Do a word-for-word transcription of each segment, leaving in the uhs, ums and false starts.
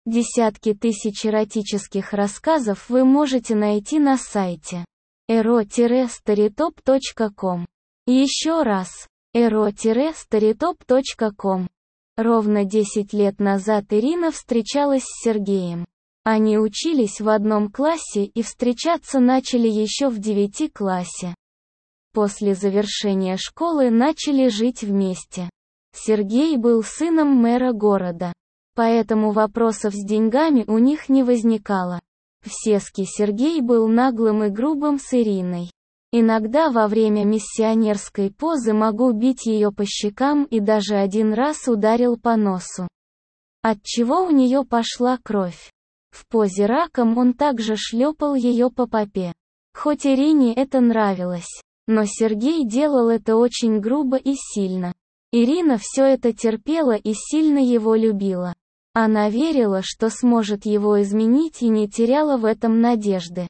Десятки тысяч эротических рассказов вы можете найти на сайте эро старитоп точка ком. Еще раз, эро старитоп точка ком. Ровно десять лет назад Ирина встречалась с Сергеем. Они учились в одном классе и встречаться начали еще в девяти классе. После завершения школы начали жить вместе. Сергей был сыном мэра города. Поэтому вопросов с деньгами у них не возникало. В Сеске Сергей был наглым и грубым с Ириной. Иногда во время миссионерской позы могу бить ее по щекам и даже один раз ударил по носу. Отчего у нее пошла кровь. В позе раком он также шлепал ее по попе. Хоть Ирине это нравилось, но Сергей делал это очень грубо и сильно. Ирина все это терпела и сильно его любила. Она верила, что сможет его изменить и не теряла в этом надежды.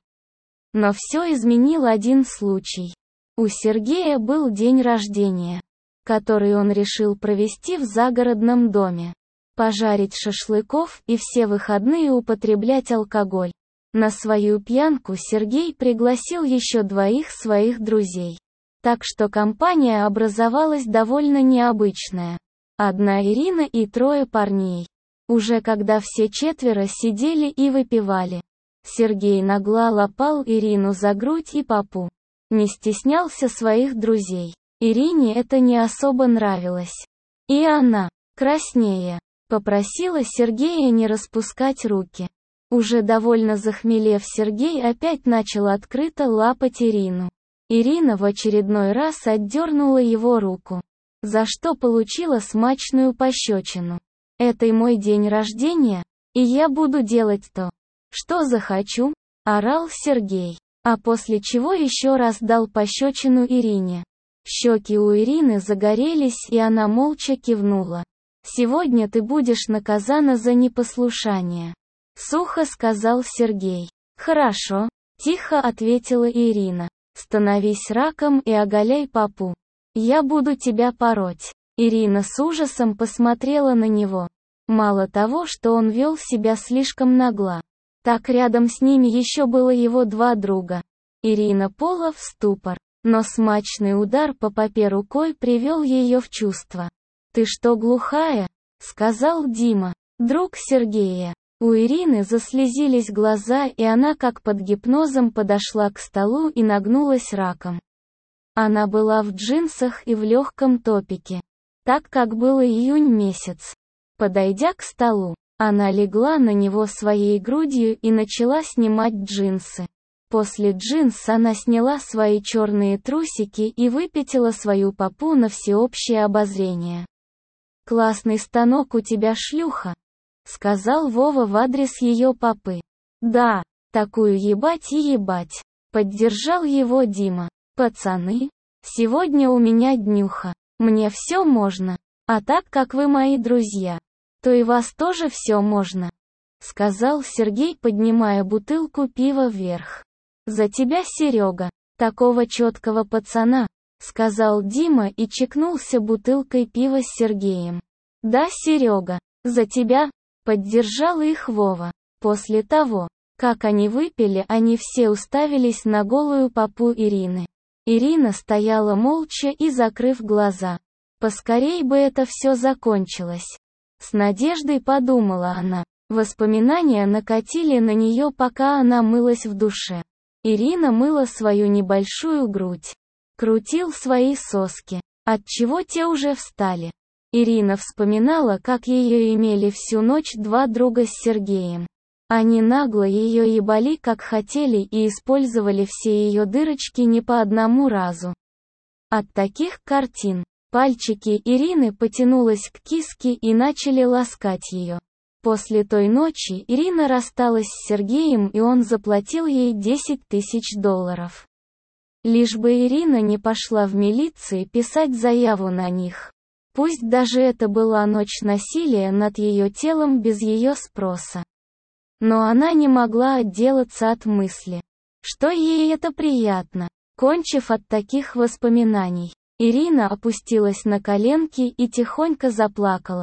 Но все изменил один случай. У Сергея был день рождения, который он решил провести в загородном доме. Пожарить шашлыков и все выходные употреблять алкоголь. На свою пьянку Сергей пригласил еще двоих своих друзей. Так что компания образовалась довольно необычная. Одна Ирина и трое парней. Уже когда все четверо сидели и выпивали, Сергей нагло лапал Ирину за грудь и попу. Не стеснялся своих друзей. Ирине это не особо нравилось. И она, краснея, попросила Сергея не распускать руки. Уже довольно захмелев, Сергей опять начал открыто лапать Ирину. Ирина в очередной раз отдернула его руку, за что получила смачную пощечину. «Это и мой день рождения, и я буду делать то, что захочу», — орал Сергей, а после чего еще раз дал пощечину Ирине. Щеки у Ирины загорелись, и она молча кивнула. «Сегодня ты будешь наказана за непослушание», — сухо сказал Сергей. «Хорошо», — тихо ответила Ирина. «Становись раком и оголяй попу. Я буду тебя пороть». Ирина с ужасом посмотрела на него. Мало того, что он вел себя слишком нагло, так рядом с ними еще было его два друга. Ирина пала в ступор, но смачный удар по попе рукой привел ее в чувство. «Ты что, глухая?» — сказал Дима, друг Сергея. У Ирины заслезились глаза, и она как под гипнозом подошла к столу и нагнулась раком. Она была в джинсах и в легком топике, так как был июнь месяц. Подойдя к столу, она легла на него своей грудью и начала снимать джинсы. После джинс она сняла свои черные трусики и выпятила свою попу на всеобщее обозрение. «Классный станок у тебя, шлюха», — сказал Вова в адрес ее попы. «Да, такую ебать и ебать», — поддержал его Дима. «Пацаны, сегодня у меня днюха, мне все можно, а так как вы мои друзья, то и вас тоже все можно», — сказал Сергей, поднимая бутылку пива вверх. «За тебя, Серега, такого четкого пацана», — сказал Дима и чекнулся бутылкой пива с Сергеем. «Да, Серега, за тебя», — поддержал их Вова. После того, как они выпили, они все уставились на голую попу Ирины. Ирина стояла молча и закрыв глаза. Поскорей бы это все закончилось. С надеждой подумала она. Воспоминания накатили на нее, пока она мылась в душе. Ирина мыла свою небольшую грудь. Крутил свои соски, отчего те уже встали. Ирина вспоминала, как ее имели всю ночь два друга с Сергеем. Они нагло ее ебали как хотели и использовали все ее дырочки не по одному разу. От таких картин, пальчики Ирины потянулись к киске и начали ласкать ее. После той ночи Ирина рассталась с Сергеем, и он заплатил ей десять тысяч долларов. Лишь бы Ирина не пошла в милицию писать заяву на них. Пусть даже это была ночь насилия над ее телом без ее спроса. Но она не могла отделаться от мысли, что ей это приятно. Кончив от таких воспоминаний, Ирина опустилась на коленки и тихонько заплакала.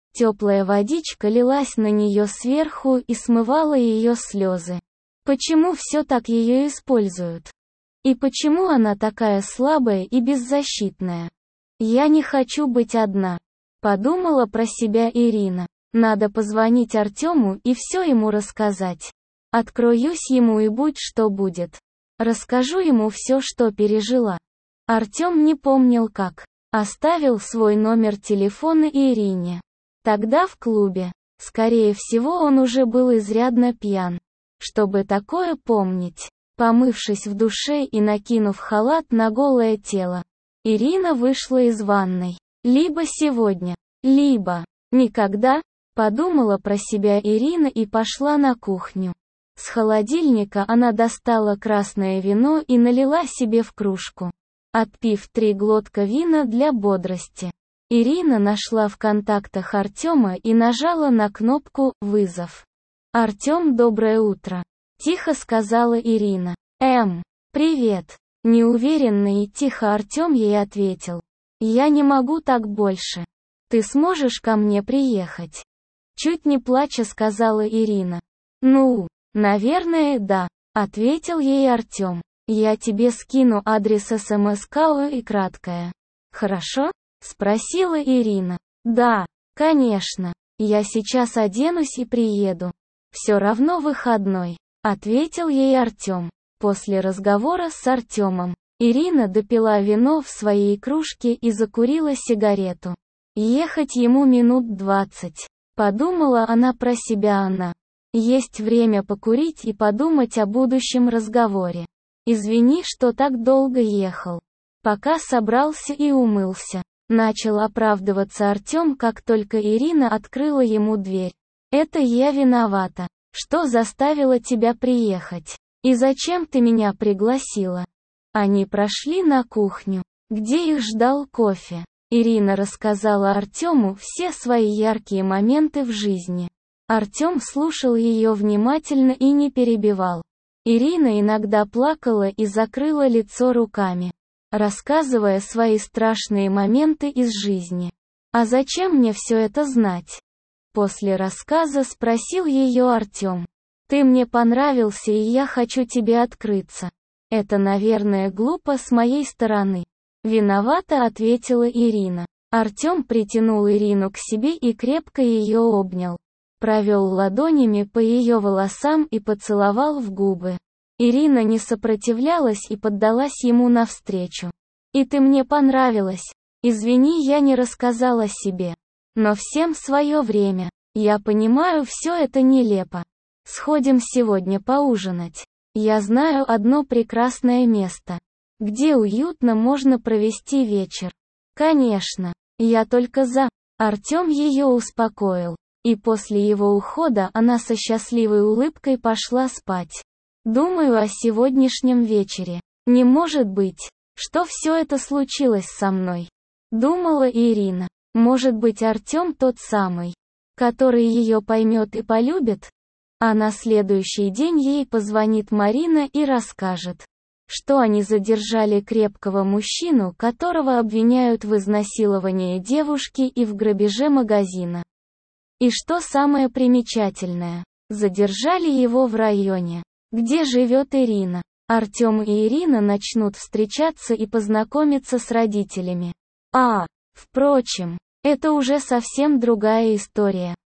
Теплая водичка лилась на нее сверху и смывала ее слезы. Почему все так ее используют? И почему она такая слабая и беззащитная? Я не хочу быть одна. Подумала про себя Ирина. Надо позвонить Артему и все ему рассказать. Откроюсь ему и будь что будет. Расскажу ему все, что пережила. Артем не помнил как. Оставил свой номер телефона Ирине. Тогда в клубе. Скорее всего, он уже был изрядно пьян. Чтобы такое помнить. Помывшись в душе и накинув халат на голое тело, Ирина вышла из ванной. Либо сегодня, либо никогда, подумала про себя Ирина и пошла на кухню. С холодильника она достала красное вино и налила себе в кружку. Отпив три глотка вина для бодрости, Ирина нашла в контактах Артема и нажала на кнопку «Вызов». «Артем, доброе утро», — тихо сказала Ирина. «Эм, привет». Неуверенно и тихо Артем ей ответил. «Я не могу так больше. Ты сможешь ко мне приехать?» Чуть не плача сказала Ирина. «Ну, наверное, да», — ответил ей Артем. «Я тебе скину адрес СМС-КАО и краткое. Хорошо?» — спросила Ирина. «Да, конечно. Я сейчас оденусь и приеду. Все равно выходной», — ответил ей Артем. После разговора с Артемом, Ирина допила вино в своей кружке и закурила сигарету. Ехать ему минут двадцать. Подумала она про себя она. Есть время покурить и подумать о будущем разговоре. «Извини, что так долго ехал. Пока собрался и умылся». Начал оправдываться Артем, как только Ирина открыла ему дверь. «Это я виновата. Что заставило тебя приехать? И зачем ты меня пригласила?» Они прошли на кухню, где их ждал кофе. Ирина рассказала Артему все свои яркие моменты в жизни. Артем слушал ее внимательно и не перебивал. Ирина иногда плакала и закрыла лицо руками, рассказывая свои страшные моменты из жизни. «А зачем мне все это знать?» После рассказа спросил ее Артем. «Ты мне понравился и я хочу тебе открыться. Это, наверное, глупо с моей стороны». «Виновата», — ответила Ирина. Артем притянул Ирину к себе и крепко ее обнял. Провел ладонями по ее волосам и поцеловал в губы. Ирина не сопротивлялась и поддалась ему навстречу. «И ты мне понравилась. Извини, я не рассказала себе. Но всем свое время. Я понимаю, все это нелепо. Сходим сегодня поужинать. Я знаю одно прекрасное место, где уютно можно провести вечер». «Конечно, я только за». Артем ее успокоил. И после его ухода она со счастливой улыбкой пошла спать. «Думаю о сегодняшнем вечере. Не может быть, что все это случилось со мной», — думала Ирина. «Может быть, Артем тот самый, который ее поймет и полюбит?» А на следующий день ей позвонит Марина и расскажет, что они задержали крепкого мужчину, которого обвиняют в изнасиловании девушки и в грабеже магазина. И что самое примечательное, задержали его в районе, где живет Ирина. Артем и Ирина начнут встречаться и познакомиться с родителями. А, впрочем, это уже совсем другая история.